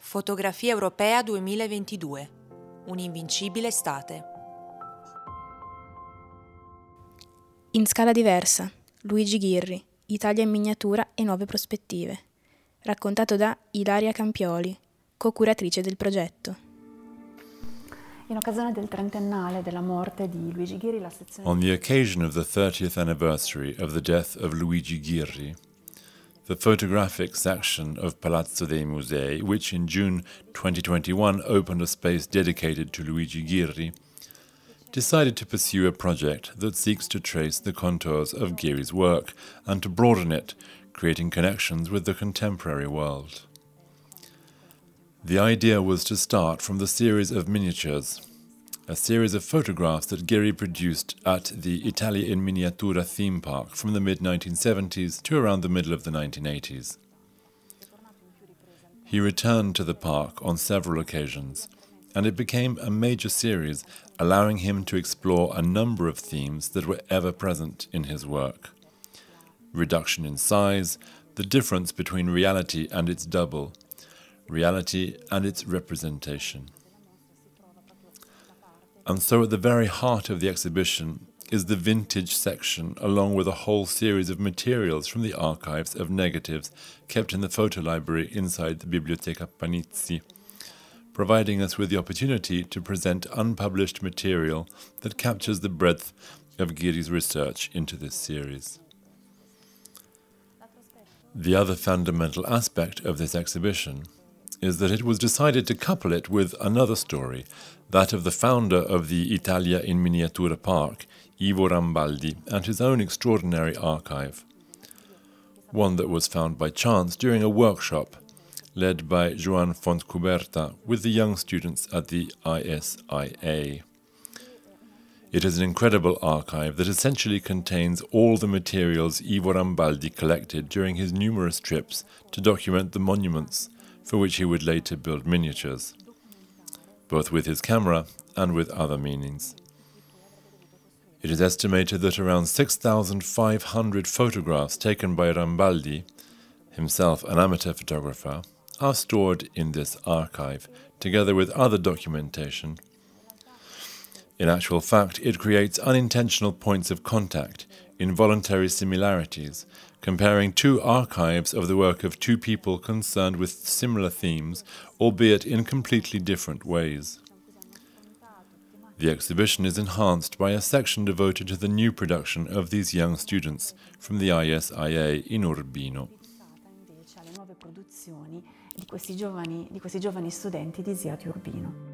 Fotografia Europea 2022. Un'invincibile estate. In scala diversa, Luigi Ghirri, Italia in miniatura e nuove prospettive. Raccontato da Ilaria Campioli, co-curatrice del progetto. In occasione del trentennale della morte di Luigi Ghirri, la sezione... On the occasion of the 30th anniversary of the death of Luigi Ghirri, the photographic section of Palazzo dei Musei, which in June 2021 opened a space dedicated to Luigi Ghirri, decided to pursue a project that seeks to trace the contours of Ghirri's work and to broaden it, creating connections with the contemporary world. The idea was to start from the series of miniatures, a series of photographs that Ghirri produced at the Italia in Miniatura theme park from the mid-1970s to around the middle of the 1980s. He returned to the park on several occasions, and it became a major series, allowing him to explore a number of themes that were ever present in his work. Reduction in size, the difference between reality and its double, reality and its representation. And so at the very heart of the exhibition is the vintage section, along with a whole series of materials from the archives of negatives kept in the photo library inside the Biblioteca Panizzi, providing us with the opportunity to present unpublished material that captures the breadth of Ghirri's research into this series. The other fundamental aspect of this exhibition is that it was decided to couple it with another story, that of the founder of the Italia in Miniatura Park, Ivo Rambaldi, and his own extraordinary archive. One that was found by chance during a workshop led by Joan Fontcuberta with the young students at the ISIA. It is an incredible archive that essentially contains all the materials Ivo Rambaldi collected during his numerous trips to document the monuments for which he would later build miniatures, both with his camera and with other means. It is estimated that around 6,500 photographs taken by Rambaldi, himself an amateur photographer, are stored in this archive, together with other documentation. In actual fact, it creates unintentional points of contact, involuntary similarities, comparing two archives of the work of two people concerned with similar themes, albeit in completely different ways. The exhibition is enhanced by a section devoted to the new production of these young students from the ISIA in Urbino. Di questi giovani studenti di ISIA di Urbino.